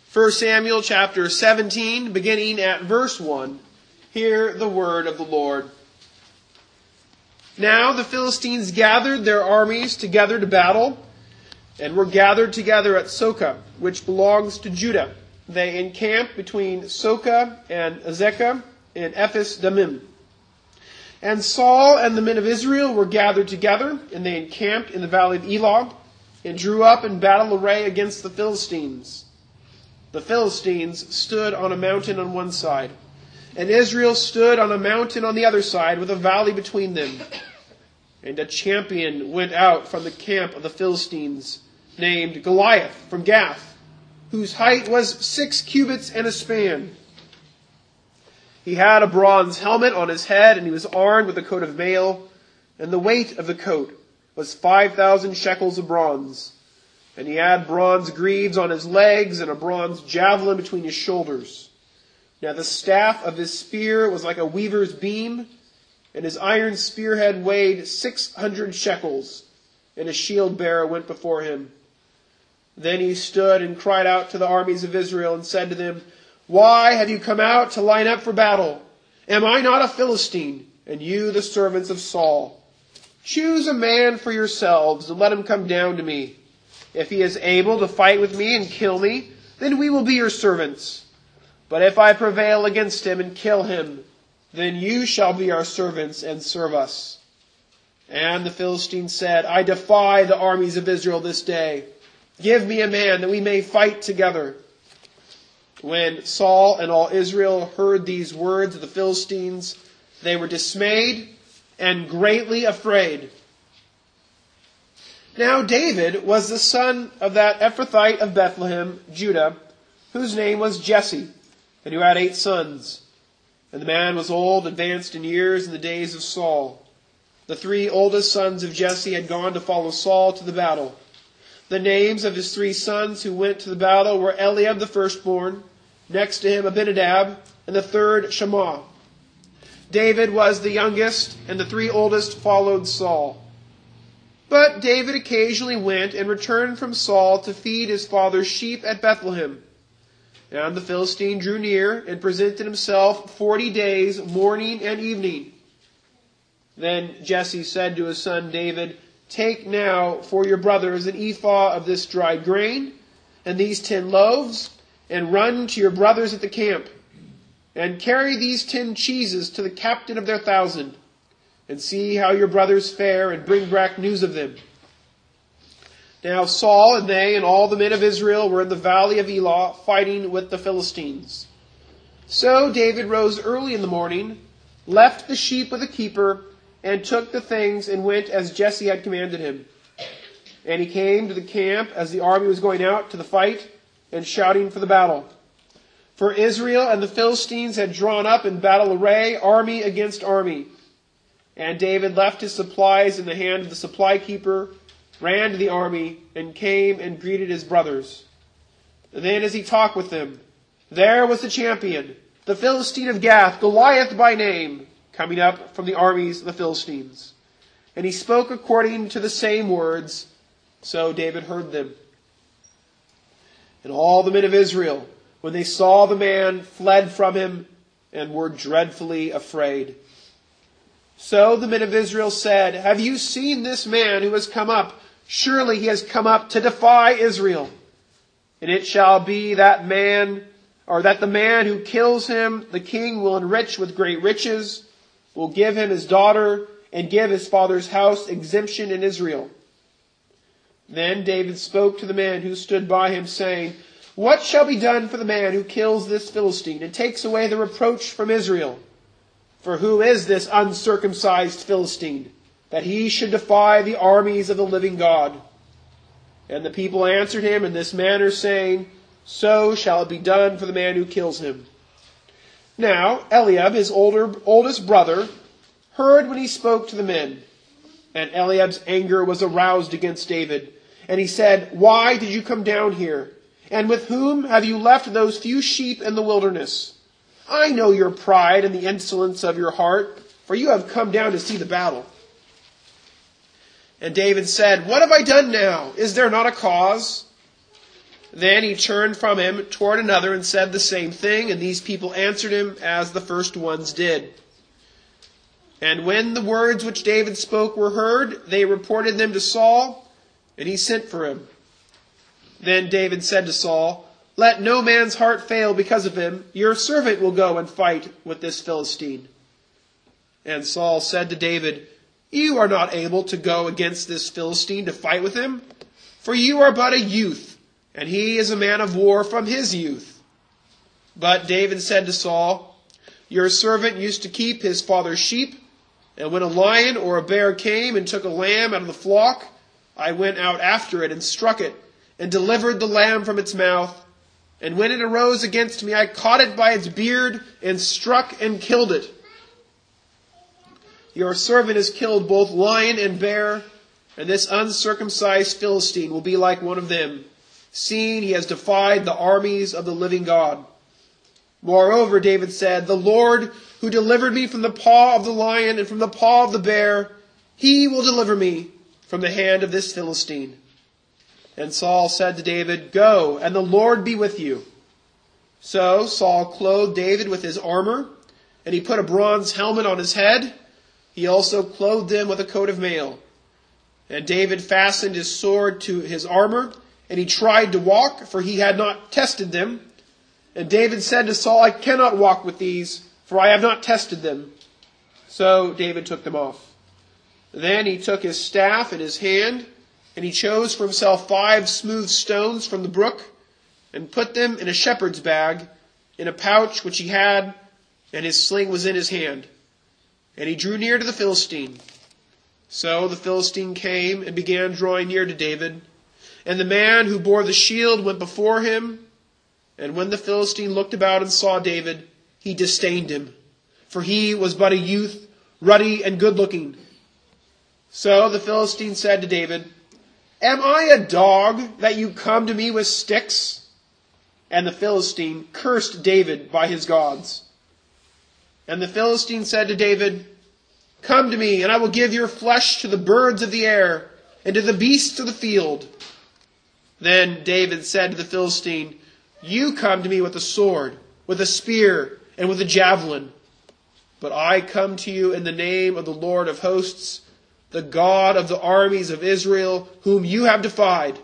1 Samuel chapter 17, beginning at verse 1. Hear the word of the Lord. Now the Philistines gathered their armies together to battle, and were gathered together at Socoh, which belongs to Judah. They encamped between Socoh and Azekah in Ephes Dammim. And Saul and the men of Israel were gathered together, and they encamped in the valley of Elah, and drew up in battle array against the Philistines. The Philistines stood on a mountain on one side, and Israel stood on a mountain on the other side, with a valley between them. And a champion went out from the camp of the Philistines, named Goliath from Gath, whose height was 6 cubits and a span. He had a bronze helmet on his head, and he was armed with a coat of mail, and the weight of the coat was 5,000 shekels of bronze. And he had bronze greaves on his legs, and a bronze javelin between his shoulders. Now the staff of his spear was like a weaver's beam, and his iron spearhead weighed 600 shekels, and a shield bearer went before him. Then he stood and cried out to the armies of Israel and said to them, "Why have you come out to line up for battle? Am I not a Philistine, and you the servants of Saul? Choose a man for yourselves, and let him come down to me. If he is able to fight with me and kill me, then we will be your servants. But if I prevail against him and kill him, then you shall be our servants and serve us." And the Philistines said, "I defy the armies of Israel this day. Give me a man that we may fight together." When Saul and all Israel heard these words of the Philistines, they were dismayed and greatly afraid. Now David was the son of that Ephrathite of Bethlehem, Judah, whose name was Jesse, and who had 8 sons. And the man was old, advanced in years in the days of Saul. The 3 oldest sons of Jesse had gone to follow Saul to the battle. The names of his 3 sons who went to the battle were Eliab the firstborn, next to him Abinadab, and the third Shammah. David was the youngest, and the 3 oldest followed Saul. But David occasionally went and returned from Saul to feed his father's sheep at Bethlehem. And the Philistine drew near and presented himself 40 days, morning and evening. Then Jesse said to his son David, "Take now for your brothers an ephah of this dried grain, and these 10 loaves, and run to your brothers at the camp, and carry these 10 cheeses to the captain of their 1,000, and see how your brothers fare, and bring back news of them." Now Saul and they and all the men of Israel were in the valley of Elah, fighting with the Philistines. So David rose early in the morning, left the sheep with a keeper, and took the things and went as Jesse had commanded him. And he came to the camp as the army was going out to the fight and shouting for the battle. For Israel and the Philistines had drawn up in battle array, army against army. And David left his supplies in the hand of the supply keeper, ran to the army, and came and greeted his brothers. Then as he talked with them, there was the champion, the Philistine of Gath, Goliath by name, coming up from the armies of the Philistines. And he spoke according to the same words, so David heard them. And all the men of Israel, when they saw the man, fled from him and were dreadfully afraid. So the men of Israel said, "Have you seen this man who has come up? Surely he has come up to defy Israel. And it shall be that the man who kills him, the king will enrich with great riches, will give him his daughter, and give his father's house exemption in Israel." Then David spoke to the man who stood by him, saying, "What shall be done for the man who kills this Philistine and takes away the reproach from Israel? For who is this uncircumcised Philistine, that he should defy the armies of the living God?" And the people answered him in this manner, saying, "So shall it be done for the man who kills him." Now Eliab, his oldest brother, heard when he spoke to the men. And Eliab's anger was aroused against David. And he said, "Why did you come down here? And with whom have you left those few sheep in the wilderness? I know your pride and the insolence of your heart, for you have come down to see the battle." And David said, "What have I done now? Is there not a cause?" Then he turned from him toward another and said the same thing, and these people answered him as the first ones did. And when the words which David spoke were heard, they reported them to Saul, and he sent for him. Then David said to Saul, "Let no man's heart fail because of him. Your servant will go and fight with this Philistine." And Saul said to David, "You are not able to go against this Philistine to fight with him, for you are but a youth, and he is a man of war from his youth." But David said to Saul, "Your servant used to keep his father's sheep, and when a lion or a bear came and took a lamb out of the flock, I went out after it and struck it, and delivered the lamb from its mouth. And when it arose against me, I caught it by its beard, and struck and killed it. Your servant has killed both lion and bear, and this uncircumcised Philistine will be like one of them, seeing he has defied the armies of the living God." Moreover, David said, "The Lord who delivered me from the paw of the lion and from the paw of the bear, he will deliver me from the hand of this Philistine." And Saul said to David, "Go, and the Lord be with you." So Saul clothed David with his armor, and he put a bronze helmet on his head. He also clothed him with a coat of mail. And David fastened his sword to his armor, and he tried to walk, for he had not tested them. And David said to Saul, "I cannot walk with these, for I have not tested them." So David took them off. Then he took his staff in his hand, and he chose for himself 5 smooth stones from the brook, and put them in a shepherd's bag, in a pouch which he had, and his sling was in his hand. And he drew near to the Philistine. So the Philistine came and began drawing near to David. And the man who bore the shield went before him. And when the Philistine looked about and saw David, he disdained him, for he was but a youth, ruddy and good-looking. So the Philistine said to David, "Am I a dog that you come to me with sticks?" And the Philistine cursed David by his gods. And the Philistine said to David, "Come to me, and I will give your flesh to the birds of the air, and to the beasts of the field." Then David said to the Philistine, "You come to me with a sword, with a spear, and with a javelin. But I come to you in the name of the Lord of hosts, the God of the armies of Israel, whom you have defied.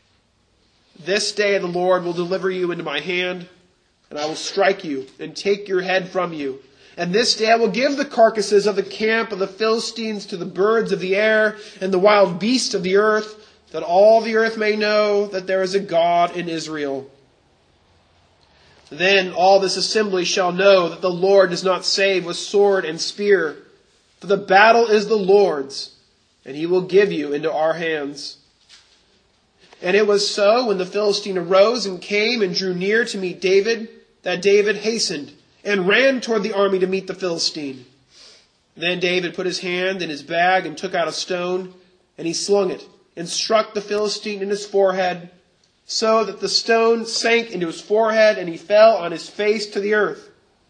This day the Lord will deliver you into my hand, and I will strike you and take your head from you. And this day I will give the carcasses of the camp of the Philistines to the birds of the air and the wild beasts of the earth, that all the earth may know that there is a God in Israel. Then all this assembly shall know that the Lord does not save with sword and spear, for the battle is the Lord's, and he will give you into our hands." And it was so, when the Philistine arose and came and drew near to meet David, that David hastened and ran toward the army to meet the Philistine. Then David put his hand in his bag and took out a stone, and he slung it and struck the Philistine in his forehead, so that the stone sank into his forehead, and he fell on his face to the earth.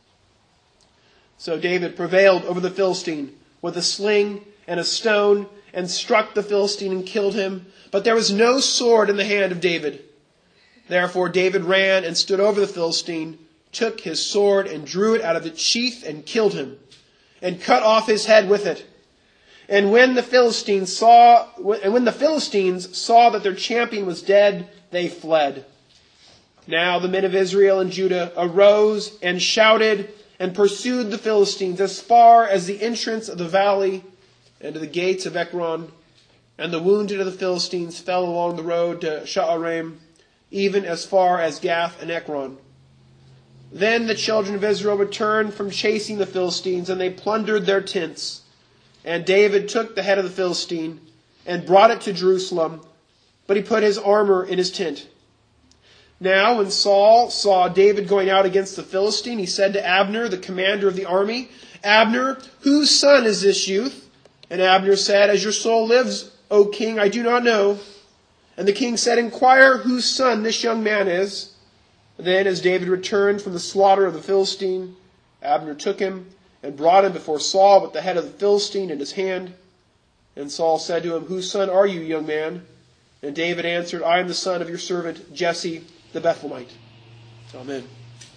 So David prevailed over the Philistine with a sling and a stone, and struck the Philistine and killed him. But there was no sword in the hand of David. Therefore David ran and stood over the Philistine, took his sword and drew it out of its sheath and killed him, and cut off his head with it. And when the Philistines saw that their champion was dead, they fled. Now the men of Israel and Judah arose and shouted and pursued the Philistines as far as the entrance of the valley and to the gates of Ekron. And the wounded of the Philistines fell along the road to Sha'araim, even as far as Gath and Ekron. Then the children of Israel returned from chasing the Philistines, and they plundered their tents. And David took the head of the Philistine and brought it to Jerusalem, but he put his armor in his tent. Now when Saul saw David going out against the Philistine, he said to Abner, the commander of the army, "Abner, whose son is this youth?" And Abner said, "As your soul lives, O king, I do not know." And the king said, "Inquire whose son this young man is." Then as David returned from the slaughter of the Philistine, Abner took him and brought him before Saul with the head of the Philistine in his hand. And Saul said to him, "Whose son are you, young man?" And David answered, I am the son of your servant Jesse the Bethlehemite. Amen.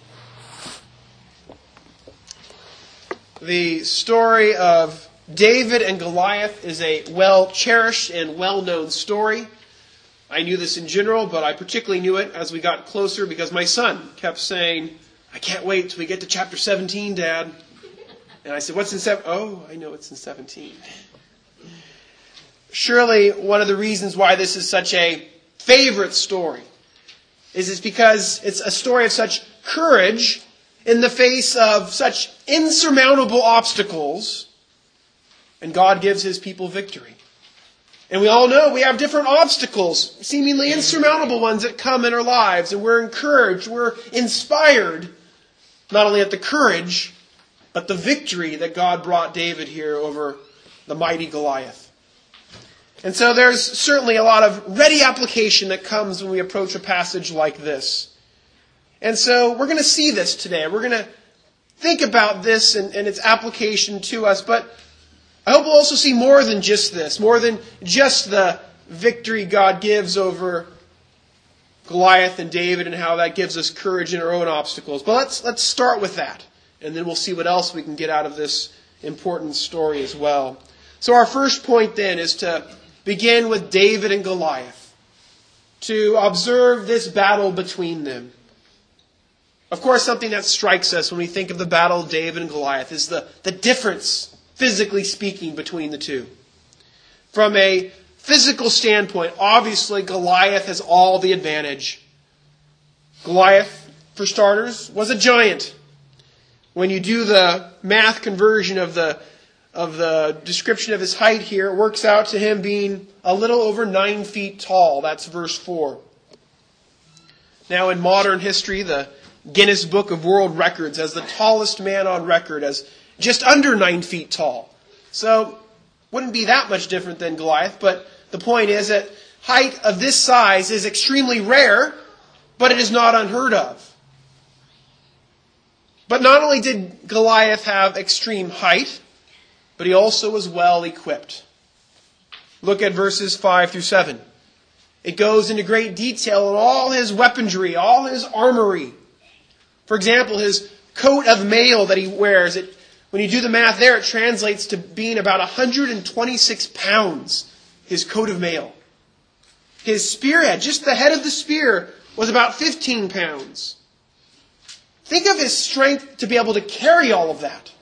The story of David and Goliath is a well-cherished and well-known story. I knew this in general, but I particularly knew it as we got closer because my son kept saying, I can't wait till we get to chapter 17, Dad. And I said, what's in 7? Oh, I know it's in 17. Surely one of the reasons why this is such a favorite story is because it's a story of such courage in the face of such insurmountable obstacles, and God gives His people victory. And we all know we have different obstacles, seemingly insurmountable ones that come in our lives, and we're encouraged, we're inspired, not only at the courage, but the victory that God brought David here over the mighty Goliath. And so there's certainly a lot of ready application that comes when we approach a passage like this. And so we're going to see this today. We're going to think about this and its application to us. But I hope we'll also see more than just this, more than just the victory God gives over Goliath and David and how that gives us courage in our own obstacles. But let's start with that. And then we'll see what else we can get out of this important story as well. So our first point then is to begin with David and Goliath, to observe this battle between them. Of course, something that strikes us when we think of the battle of David and Goliath is the difference, physically speaking, between the two. From a physical standpoint, obviously Goliath has all the advantage. Goliath, for starters, was a giant. When you do the math conversion of the description of his height here, it works out to him being a little over 9 feet tall. That's verse 4. Now in modern history, the Guinness Book of World Records has the tallest man on record as just under 9 feet tall. So, wouldn't be that much different than Goliath, but the point is that height of this size is extremely rare, but it is not unheard of. But not only did Goliath have extreme height, but he also was well equipped. Look at verses 5 through 7. It goes into great detail on all his weaponry, all his armory. For example, his coat of mail that he wears, when you do the math there, it translates to being about 126 pounds, his coat of mail. His spearhead, just the head of the spear, was about 15 pounds. Think of his strength to be able to carry all of that.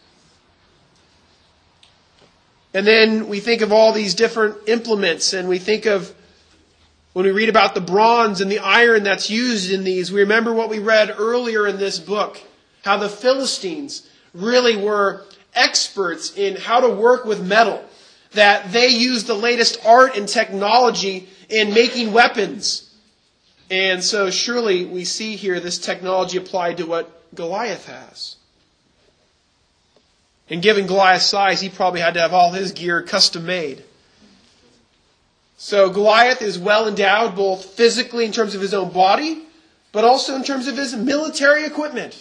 And then we think of all these different implements, and we think of, when we read about the bronze and the iron that's used in these, we remember what we read earlier in this book, how the Philistines really were experts in how to work with metal, that they used the latest art and technology in making weapons. And so surely we see here this technology applied to what Goliath has. And given Goliath's size, he probably had to have all his gear custom made. So Goliath is well endowed both physically in terms of his own body, but also in terms of his military equipment.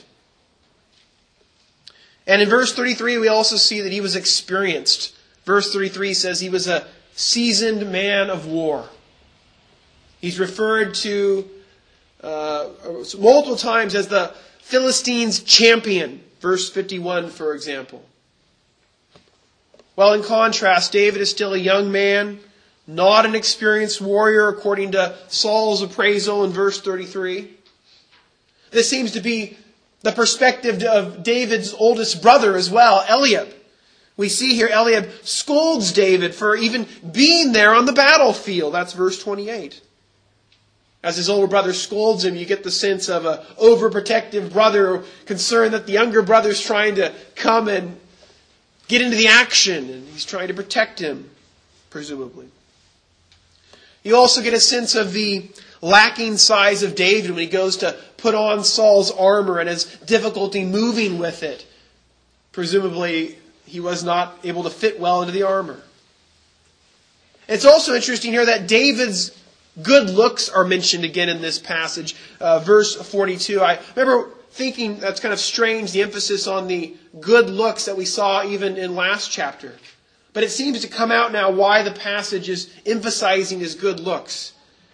And in verse 33, we also see that he was experienced. Verse 33 says he was a seasoned man of war. He's referred to multiple times as the Philistines' champion. Verse 51, for example. Well, in contrast, David is still a young man, not an experienced warrior, according to Saul's appraisal in verse 33. This seems to be the perspective of David's oldest brother as well, Eliab. We see here Eliab scolds David for even being there on the battlefield. That's verse 28. As his older brother scolds him, you get the sense of an overprotective brother concerned that the younger brother's trying to come and get into the action, and he's trying to protect him, presumably. You also get a sense of the lacking size of David when he goes to put on Saul's armor and his difficulty moving with it. Presumably, he was not able to fit well into the armor. It's also interesting here that David's good looks are mentioned again in this passage. Verse 42. I remember thinking that's kind of strange, the emphasis on the good looks that we saw even in last chapter. But it seems to come out now why the passage is emphasizing his good looks.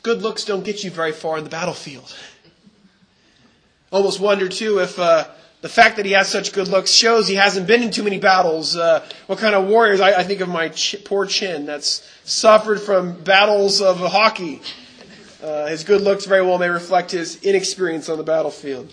good looks don't get you very far in the battlefield. Almost wonder, too, if the fact that he has such good looks shows he hasn't been in too many battles. What kind of warriors? I think of my poor chin that's suffered from battles of hockey. His good looks very well may reflect his inexperience on the battlefield.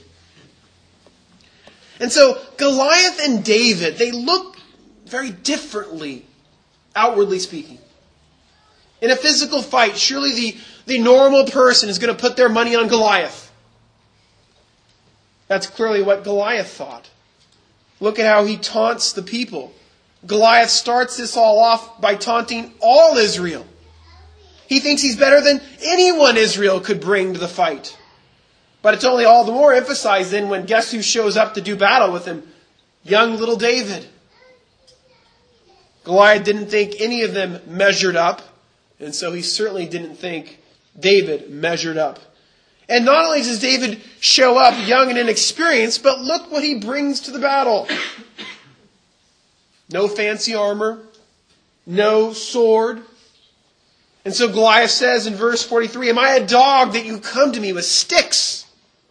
And so Goliath and David, they look very differently, outwardly speaking. In a physical fight, surely the normal person is going to put their money on Goliath. That's clearly what Goliath thought. Look at how he taunts the people. Goliath starts this all off by taunting all Israel. He thinks he's better than anyone Israel could bring to the fight. But it's only all the more emphasized then when guess who shows up to do battle with him? Young little David. Goliath didn't think any of them measured up, and so he certainly didn't think David measured up. And not only does David show up young and inexperienced, but look what he brings to the battle. No fancy armor, no sword. And so Goliath says in verse 43, "Am I a dog that you come to me with sticks?"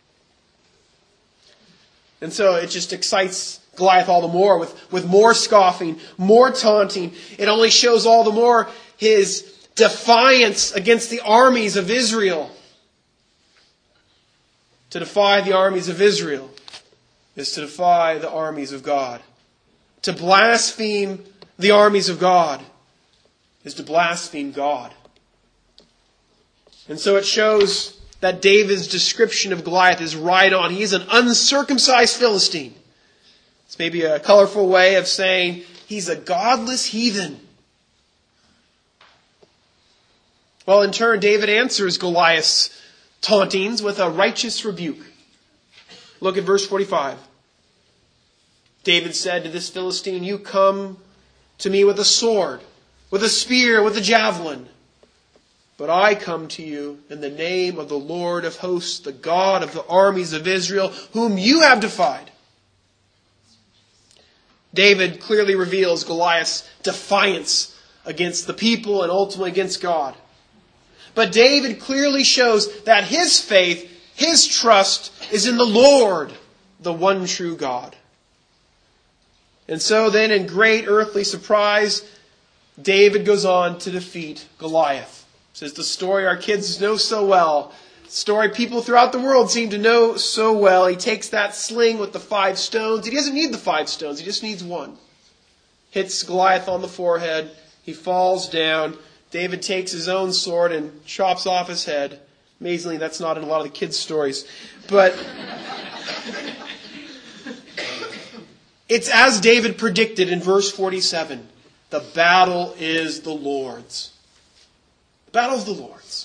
And so it just excites Goliath all the more with more scoffing, more taunting. It only shows all the more his defiance against the armies of Israel. To defy the armies of Israel is to defy the armies of God. To blaspheme the armies of God is to blaspheme God. And so it shows that David's description of Goliath is right on. He is an uncircumcised Philistine. It's maybe a colorful way of saying he's a godless heathen. Well, in turn, David answers Goliath's tauntings with a righteous rebuke. Look at verse 45. David said to this Philistine, "You come to me with a sword, with a spear, with a javelin. But I come to you in the name of the Lord of hosts, the God of the armies of Israel, whom you have defied." David clearly reveals Goliath's defiance against the people and ultimately against God. But David clearly shows that his faith, his trust is in the Lord, the one true God. And so then, in great earthly surprise, David goes on to defeat Goliath. This is the story our kids know so well. Story people throughout the world seem to know so well. He takes that sling with the 5 stones. He doesn't need the 5 stones. He just needs one. Hits Goliath on the forehead. He falls down. David takes his own sword and chops off his head. Amazingly, that's not in a lot of the kids' stories. But it's as David predicted in verse 47. The battle is the Lord's. The battle is the Lord's.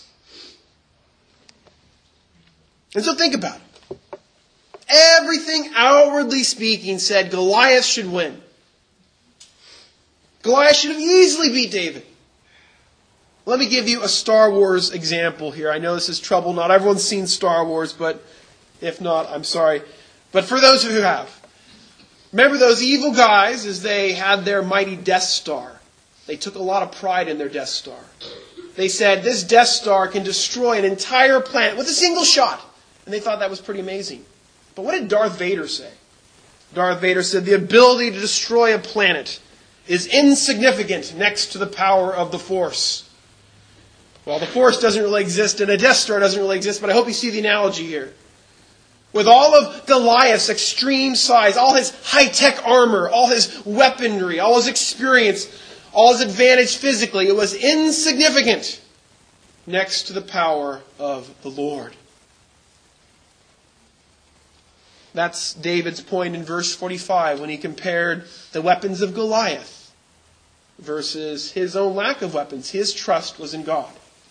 And so think about it. Everything outwardly speaking said Goliath should win. Goliath should have easily beat David. Let me give you a Star Wars example here. I know this is trouble. Not everyone's seen Star Wars, but if not, I'm sorry. But for those who have, remember those evil guys as they had their mighty Death Star. They took a lot of pride in their Death Star. They said, this Death Star can destroy an entire planet with a single shot. And they thought that was pretty amazing. But what did Darth Vader say? Darth Vader said, the ability to destroy a planet is insignificant next to the power of the Force. Well, the Force doesn't really exist and a Death Star doesn't really exist, but I hope you see the analogy here. With all of Goliath's extreme size, all his high-tech armor, all his weaponry, all his experience, all his advantage physically, it was insignificant next to the power of the Lord. That's David's point in verse 45 when he compared the weapons of Goliath versus his own lack of weapons. His trust was in God.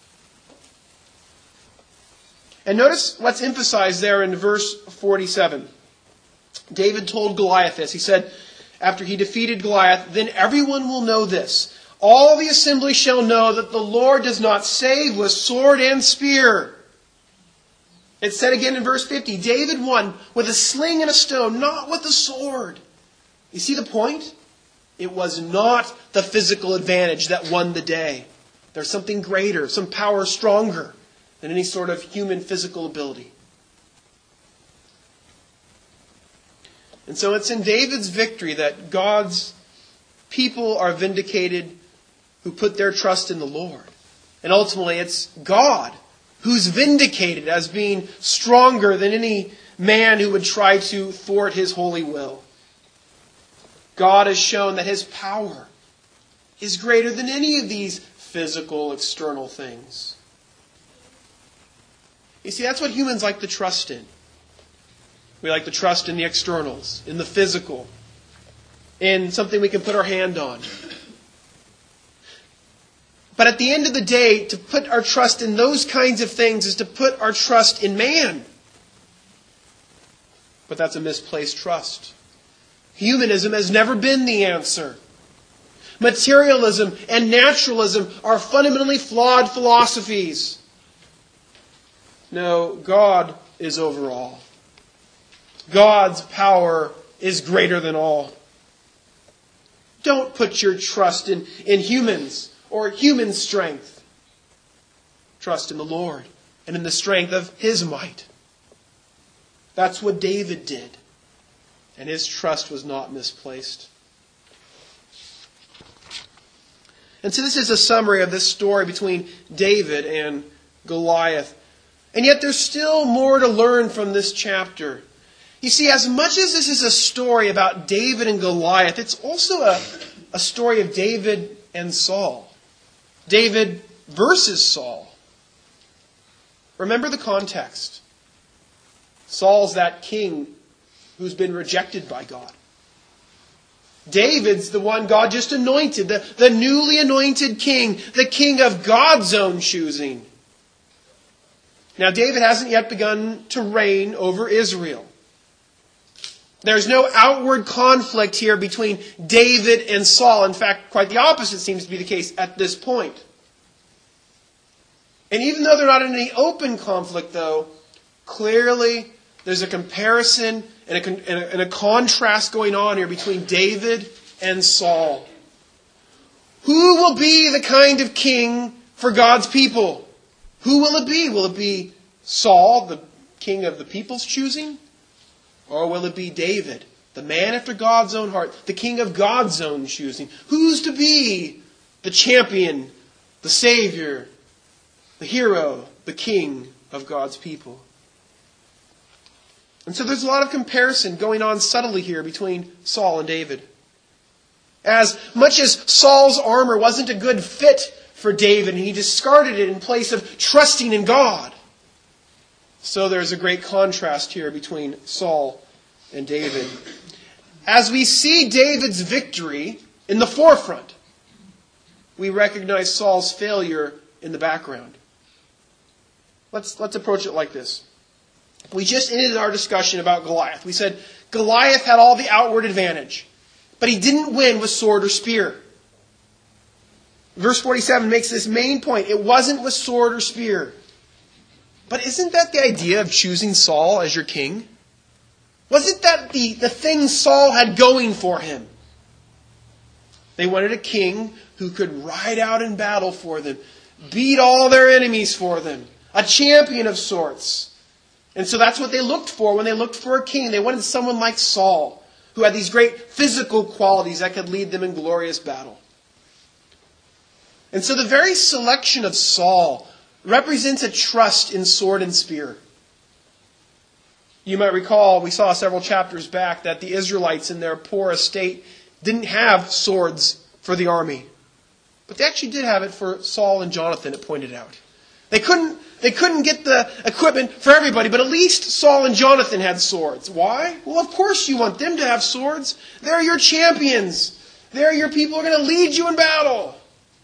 And notice what's emphasized there in verse 47. David told Goliath this. He said, after he defeated Goliath, then everyone will know this. All the assembly shall know that the Lord does not save with sword and spear. It's said again in verse 50, David won with a sling and a stone, not with a sword. You see the point? It was not the physical advantage that won the day. There's something greater, some power stronger than any sort of human physical ability. And so it's in David's victory that God's people are vindicated who put their trust in the Lord. And ultimately it's God who's vindicated as being stronger than any man who would try to thwart his holy will. God has shown that his power is greater than any of these physical, external things. You see, that's what humans like to trust in. We like to trust in the externals, in the physical, in something we can put our hand on. But at the end of the day, to put our trust in those kinds of things is to put our trust in man. But that's a misplaced trust. Humanism has never been the answer. Materialism and naturalism are fundamentally flawed philosophies. No, God is over all. God's power is greater than all. Don't put your trust in humans or human strength. Trust in the Lord and in the strength of His might. That's what David did. And his trust was not misplaced. And so this is a summary of this story between David and Goliath. And yet there's still more to learn from this chapter. You see, as much as this is a story about David and Goliath, it's also a story of David and Saul. David versus Saul. Remember the context. Saul's that king who's been rejected by God. David's the one God just anointed, the newly anointed king, the king of God's own choosing. Now, David hasn't yet begun to reign over Israel. There's no outward conflict here between David and Saul. In fact, quite the opposite seems to be the case at this point. And even though they're not in any open conflict, though, clearly there's a comparison and a contrast going on here between David and Saul. Who will be the kind of king for God's people? Who will it be? Will it be Saul, the king of the people's choosing? Or will it be David, the man after God's own heart, the king of God's own choosing? Who's to be the champion, the savior, the hero, the king of God's people? And so there's a lot of comparison going on subtly here between Saul and David. As much as Saul's armor wasn't a good fit for David, and he discarded it in place of trusting in God, so there's a great contrast here between Saul and David. As we see David's victory in the forefront, we recognize Saul's failure in the background. Let's approach it like this. We just ended our discussion about Goliath. We said Goliath had all the outward advantage, but he didn't win with sword or spear. Verse 47 makes this main point. It wasn't with sword or spear. But isn't that the idea of choosing Saul as your king? Wasn't that the thing Saul had going for him? They wanted a king who could ride out in battle for them, beat all their enemies for them, a champion of sorts. And so that's what they looked for when they looked for a king. They wanted someone like Saul, who had these great physical qualities that could lead them in glorious battle. And so the very selection of Saul represents a trust in sword and spear. You might recall, we saw several chapters back that the Israelites in their poor estate didn't have swords for the army. But they actually did have it for Saul and Jonathan, it pointed out. They couldn't get the equipment for everybody, but at least Saul and Jonathan had swords. Why? Well, of course you want them to have swords. They're your champions. They're your people who are going to lead you in battle.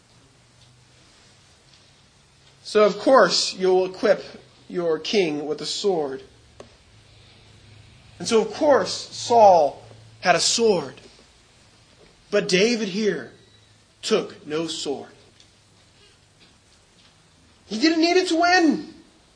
So, of course, you'll equip your king with a sword. And so, of course, Saul had a sword. But David here took no sword. He didn't need it to win.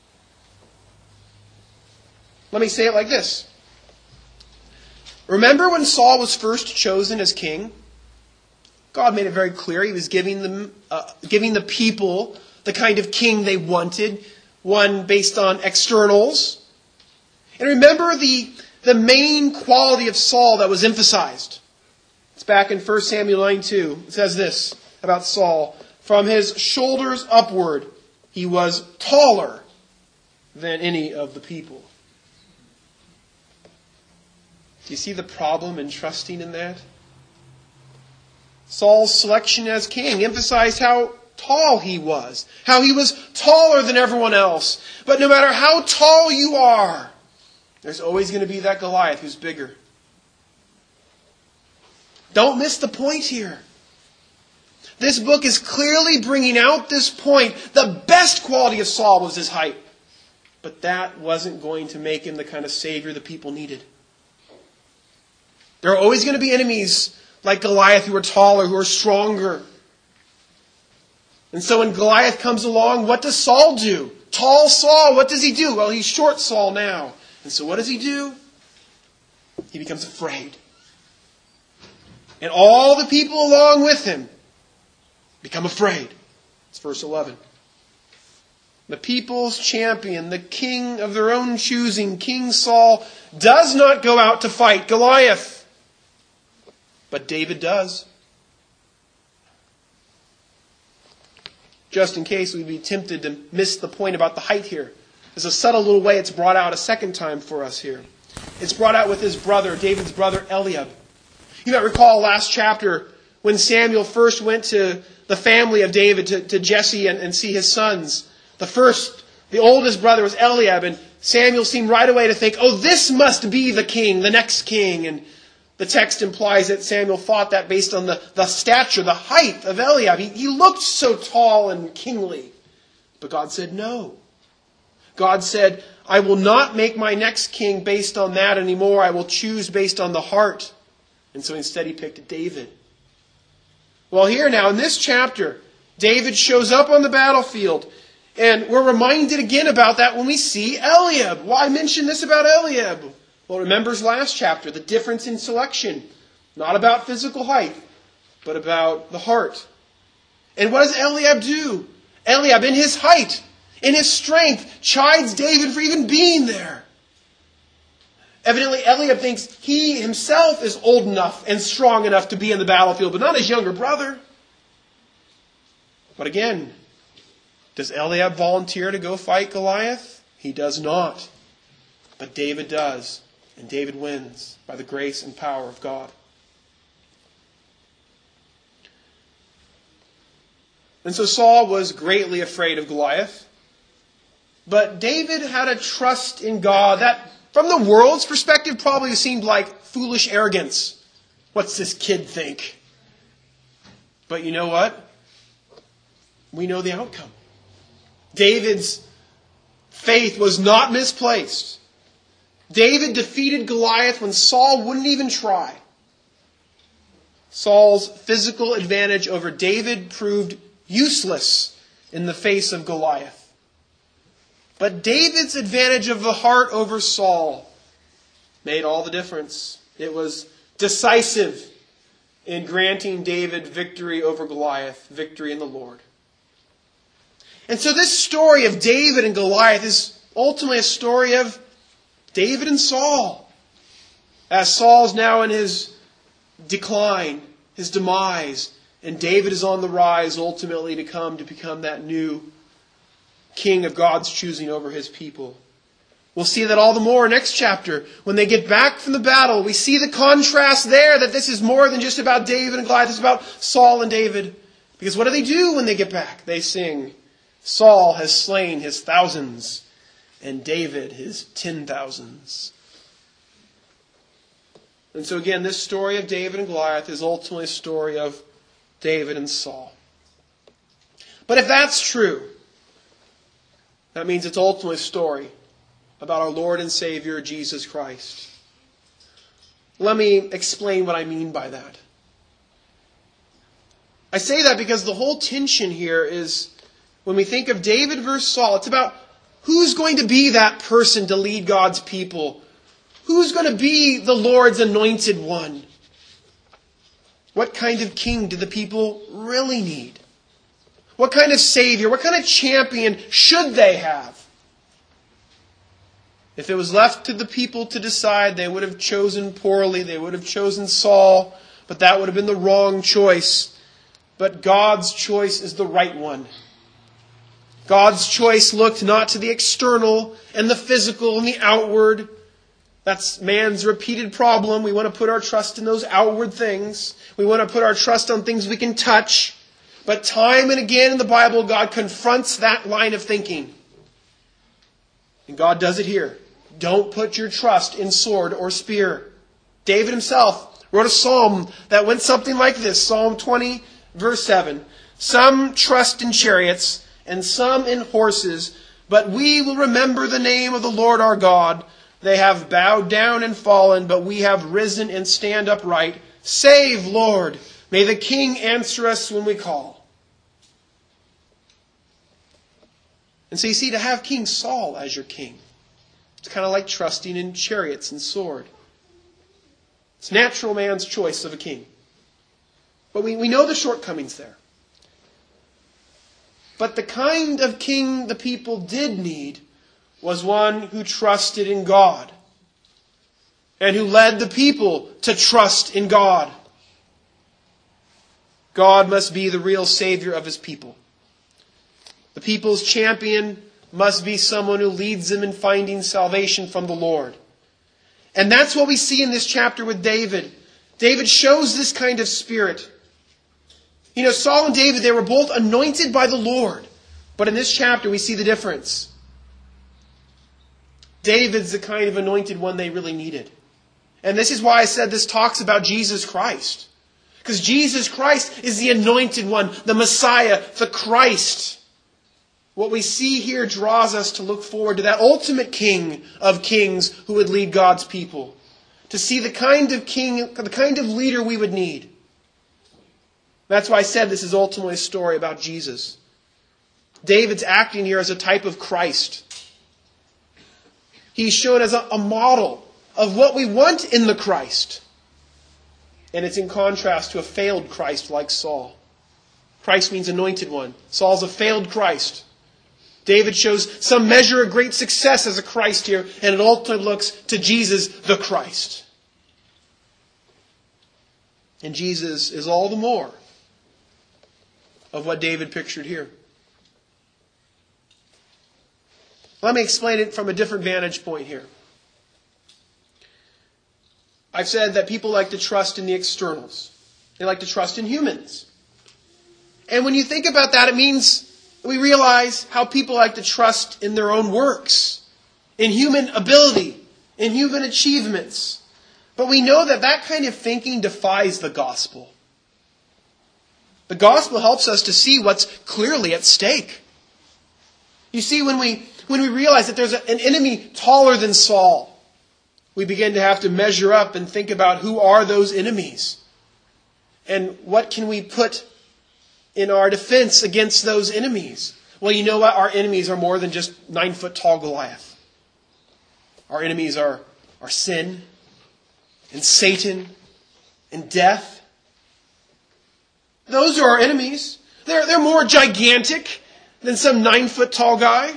Let me say it like this. Remember when Saul was first chosen as king? God made it very clear He was giving the people the kind of king they wanted. one based on externals. And remember the main quality of Saul that was emphasized. It's back in 1 Samuel 9:2. It says this about Saul. From his shoulders upward, he was taller than any of the people. Do you see the problem in trusting in that? Saul's selection as king emphasized how tall he was, how he was taller than everyone else. But no matter how tall you are, there's always going to be that Goliath who's bigger. Don't miss the point here. This book is clearly bringing out this point. The best quality of Saul was his height. But that wasn't going to make him the kind of savior the people needed. There are always going to be enemies like Goliath who are taller, who are stronger. And so when Goliath comes along, what does Saul do? Tall Saul, what does he do? Well, he's short Saul now. And so what does he do? He becomes afraid. And all the people along with him become afraid. It's verse 11. The people's champion, the king of their own choosing, King Saul, does not go out to fight Goliath. But David does. Just in case we'd be tempted to miss the point about the height here. There's a subtle little way it's brought out a second time for us here. It's brought out with his brother, David's brother Eliab. You might recall last chapter when Samuel first went to the family of David, to Jesse and see his sons. The oldest brother was Eliab, and Samuel seemed right away to think, oh, this must be the king, the next king. And the text implies that Samuel thought that based on the stature, the height of Eliab. He looked so tall and kingly. But God said no. God said, I will not make my next king based on that anymore. I will choose based on the heart. And so instead he picked David. Well, here now in this chapter, David shows up on the battlefield. And we're reminded again about that when we see Eliab. Why mention this about Eliab? Well, remembers last chapter, the difference in selection. Not about physical height, but about the heart. And what does Eliab do? Eliab, in his height, in his strength, chides David for even being there. Evidently, Eliab thinks he himself is old enough and strong enough to be in the battlefield, but not his younger brother. But again, does Eliab volunteer to go fight Goliath? He does not. But David does. And David wins by the grace and power of God. And so Saul was greatly afraid of Goliath. But David had a trust in God that, from the world's perspective, probably seemed like foolish arrogance. What's this kid think? But you know what? We know the outcome. David's faith was not misplaced. David defeated Goliath when Saul wouldn't even try. Saul's physical advantage over David proved useless in the face of Goliath. But David's advantage of the heart over Saul made all the difference. It was decisive in granting David victory over Goliath, victory in the Lord. And so this story of David and Goliath is ultimately a story of David and Saul. As Saul's now in his decline, his demise, and David is on the rise ultimately to become that new king of God's choosing over his people. We'll see that all the more next chapter. When they get back from the battle, we see the contrast there, that this is more than just about David and Goliath. It's about Saul and David. Because what do they do when they get back? They sing, Saul has slain his thousands, and David his 10,000s. And so again, this story of David and Goliath is ultimately a story of David and Saul. But if that's true, that means it's ultimately a story about our Lord and Savior, Jesus Christ. Let me explain what I mean by that. I say that because the whole tension here is, when we think of David versus Saul, it's about who's going to be that person to lead God's people. Who's going to be the Lord's anointed one? What kind of king do the people really need? What kind of savior, what kind of champion should they have? If it was left to the people to decide, they would have chosen poorly. They would have chosen Saul, but that would have been the wrong choice. But God's choice is the right one. God's choice looked not to the external and the physical and the outward. That's man's repeated problem. We want to put our trust in those outward things. We want to put our trust on things we can touch. But time and again in the Bible, God confronts that line of thinking. And God does it here. Don't put your trust in sword or spear. David himself wrote a psalm that went something like this. Psalm 20, verse 7. Some trust in chariots and some in horses, but we will remember the name of the Lord our God. They have bowed down and fallen, but we have risen and stand upright. Save, Lord. May the King answer us when we call. And so you see, to have King Saul as your king, it's kind of like trusting in chariots and sword. It's natural man's choice of a king. But we know the shortcomings there. But the kind of king the people did need was one who trusted in God and who led the people to trust in God. God must be the real Savior of His people. The people's champion must be someone who leads them in finding salvation from the Lord. And that's what we see in this chapter with David. David shows this kind of spirit. You know, Saul and David, they were both anointed by the Lord. But in this chapter, we see the difference. David's the kind of anointed one they really needed. And this is why I said this talks about Jesus Christ. Because Jesus Christ is the anointed one, the Messiah, the Christ. What we see here draws us to look forward to that ultimate King of kings who would lead God's people. To see the kind of king, the kind of leader we would need. That's why I said this is ultimately a story about Jesus. David's acting here as a type of Christ. He's shown as a model of what we want in the Christ. And it's in contrast to a failed Christ like Saul. Christ means anointed one. Saul's a failed Christ. David shows some measure of great success as a Christ here, and it ultimately looks to Jesus the Christ. And Jesus is all the more of what David pictured here. Let me explain it from a different vantage point here. I've said that people like to trust in the externals. They like to trust in humans. And when you think about that, it means we realize how people like to trust in their own works, in human ability, in human achievements. But we know that that kind of thinking defies the gospel. The gospel helps us to see what's clearly at stake. You see, when we realize that there's an enemy taller than Saul, we begin to have to measure up and think about who are those enemies. And what can we put in our defense against those enemies? Well, you know what? Our enemies are more than just 9-foot-tall Goliath. Our enemies are sin and Satan and death. Those are our enemies. They're more gigantic than some 9-foot-tall guy.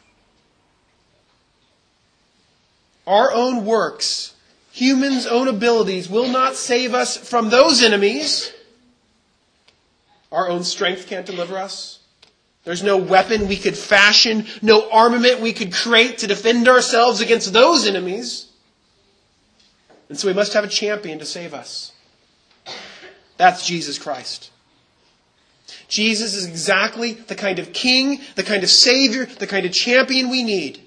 Our own works, humans' own abilities, will not save us from those enemies. Our own strength can't deliver us. There's no weapon we could fashion, no armament we could create to defend ourselves against those enemies. And so we must have a champion to save us. That's Jesus Christ. Jesus is exactly the kind of king, the kind of savior, the kind of champion we need.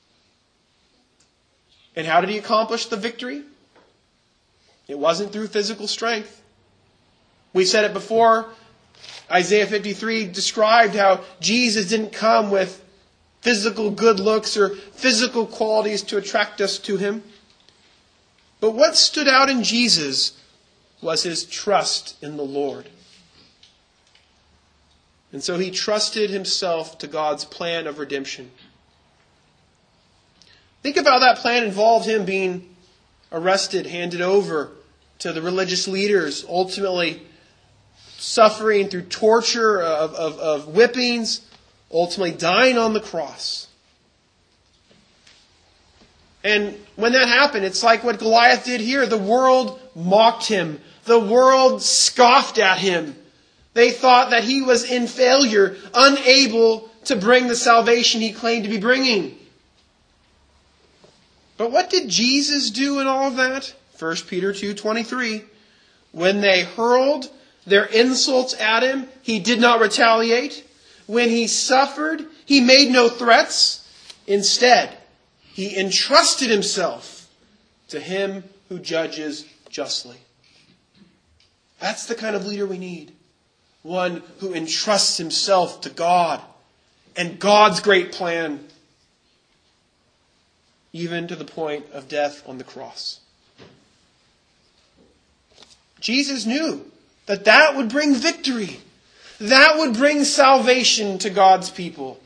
And how did he accomplish the victory? It wasn't through physical strength. We said it before. Isaiah 53 described how Jesus didn't come with physical good looks or physical qualities to attract us to him. But what stood out in Jesus was his trust in the Lord. And so he trusted himself to God's plan of redemption. Think of how that plan involved him being arrested, handed over to the religious leaders, ultimately suffering through torture of whippings, ultimately dying on the cross. And when that happened, it's like what Goliath did here. The world mocked him. The world scoffed at him. They thought that he was in failure, unable to bring the salvation he claimed to be bringing. But what did Jesus do in all of that? 1 Peter 2:23. When they hurled their insults at him, he did not retaliate. When he suffered, he made no threats. Instead, he entrusted himself to him who judges justly. That's the kind of leader we need. One who entrusts himself to God and God's great plan, even to the point of death on the cross. Jesus knew that that would bring victory. That would bring salvation to God's people.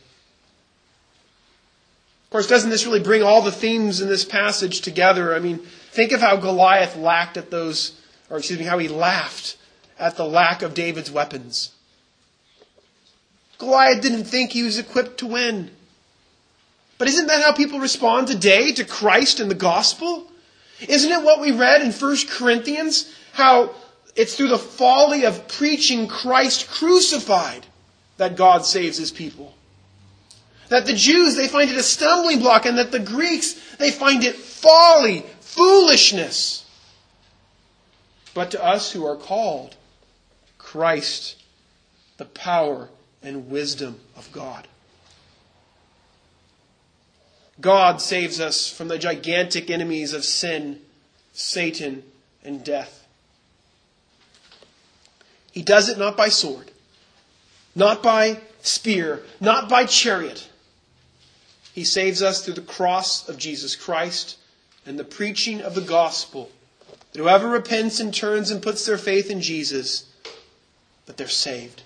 Of course, doesn't this really bring all the themes in this passage together? I mean, think of how Goliath laughed at how he laughed at the lack of David's weapons. Goliath didn't think he was equipped to win. But isn't that how people respond today to Christ and the gospel? Isn't it what we read in 1 Corinthians? How it's through the folly of preaching Christ crucified that God saves his people. That the Jews, they find it a stumbling block, and that the Greeks, they find it folly, foolishness. But to us who are called, Christ, the power and wisdom of God. God saves us from the gigantic enemies of sin, Satan, and death. He does it not by sword, not by spear, not by chariot. He saves us through the cross of Jesus Christ and the preaching of the gospel. That whoever repents and turns and puts their faith in Jesus, that they're saved.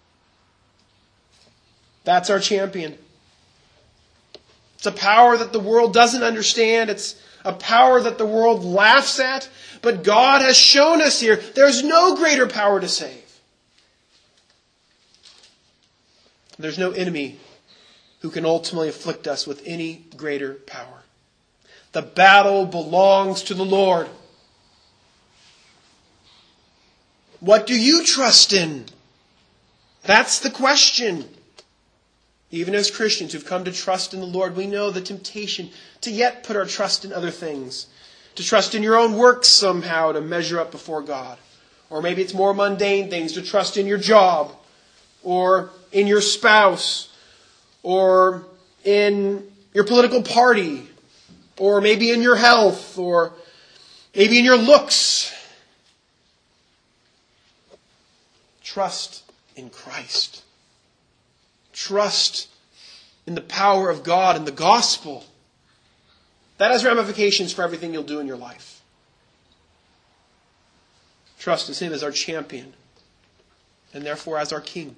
That's our champion. It's a power that the world doesn't understand. It's a power that the world laughs at. But God has shown us here there's no greater power to save. There's no enemy who can ultimately afflict us with any greater power. The battle belongs to the Lord. What do you trust in? That's the question. Even as Christians who've come to trust in the Lord, we know the temptation to yet put our trust in other things. To trust in your own works somehow to measure up before God. Or maybe it's more mundane things, to trust in your job, or in your spouse, or in your political party, or maybe in your health, or maybe in your looks. Trust in Christ. Trust in the power of God and the gospel. That has ramifications for everything you'll do in your life. Trust in Him as our champion, and therefore as our King.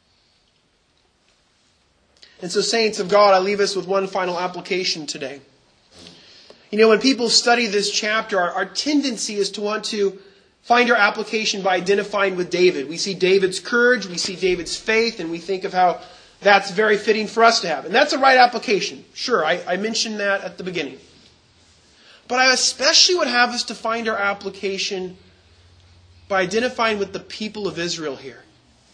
And so, saints of God, I leave us with one final application today. You know, when people study this chapter, our tendency is to want to find our application by identifying with David. We see David's courage, we see David's faith, and we think of how that's very fitting for us to have. And that's a right application. Sure, I mentioned that at the beginning. But I especially would have us to find our application by identifying with the people of Israel here.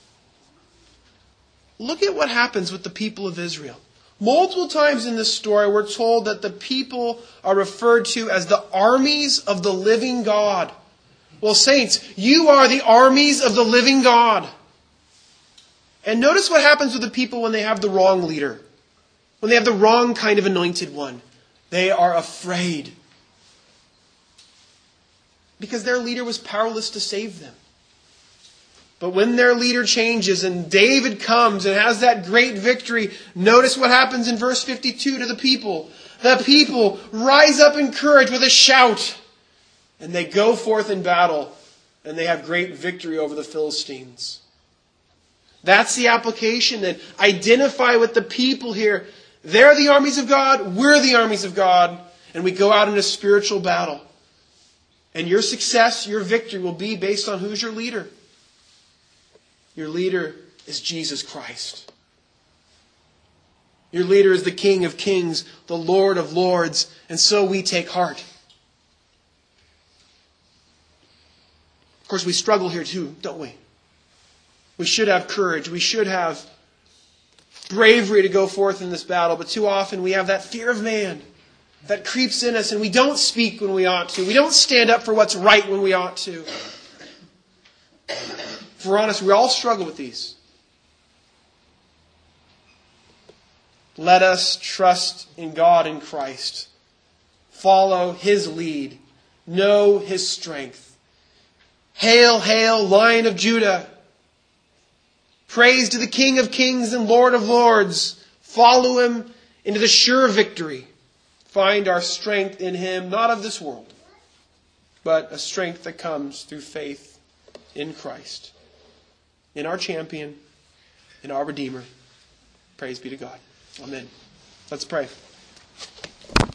Look at what happens with the people of Israel. Multiple times in this story, we're told that the people are referred to as the armies of the living God. Well, saints, you are the armies of the living God. And notice what happens with the people when they have the wrong leader. When they have the wrong kind of anointed one. They are afraid. Because their leader was powerless to save them. But when their leader changes and David comes and has that great victory, notice what happens in verse 52 to the people. The people rise up in courage with a shout. And they go forth in battle. And they have great victory over the Philistines. That's the application. Then identify with the people here. They're the armies of God. We're the armies of God. And we go out in a spiritual battle. And your success, your victory will be based on who's your leader. Your leader is Jesus Christ. Your leader is the King of Kings, the Lord of Lords, and so we take heart. Of course, we struggle here too, don't we? We should have courage. We should have bravery to go forth in this battle, but too often we have that fear of man that creeps in us, and we don't speak when we ought to. We don't stand up for what's right when we ought to. If we're honest, we all struggle with these. Let us trust in God and Christ. Follow His lead. Know His strength. Hail, hail, Lion of Judah. Praise to the King of Kings and Lord of Lords. Follow Him into the sure victory. Find our strength in Him, not of this world, but a strength that comes through faith in Christ, in our champion, in our Redeemer. Praise be to God. Amen. Let's pray.